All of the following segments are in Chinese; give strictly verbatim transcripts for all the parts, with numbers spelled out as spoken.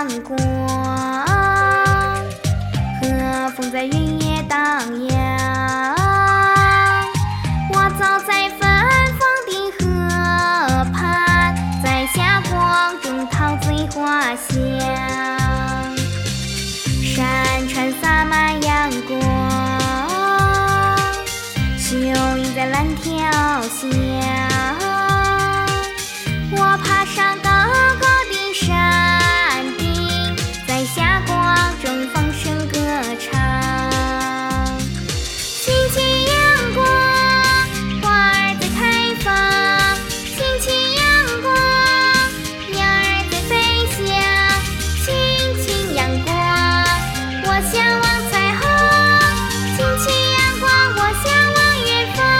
阳光，和风在原野荡漾。我走在芬芳的河畔，在霞光中陶醉花香。山川洒满阳光，秀映在蓝条下。我爬上高高的山顶，在霞光中放声歌唱。轻轻阳光，花儿在开放；轻轻阳光，鸟儿在飞翔。轻轻阳光，我向往彩虹；轻轻阳光，我向往远方。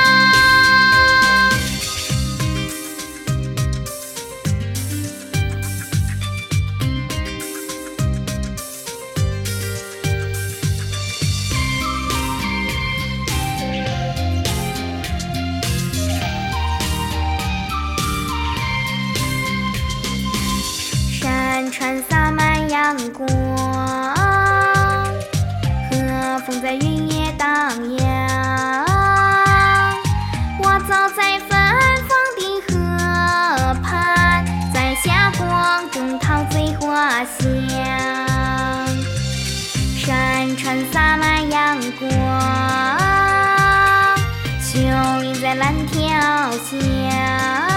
山川洒满阳光，和风在原野荡漾。我走在芬芳的河畔，在霞光中陶醉花香。山川洒满阳光，秀映在蓝条下。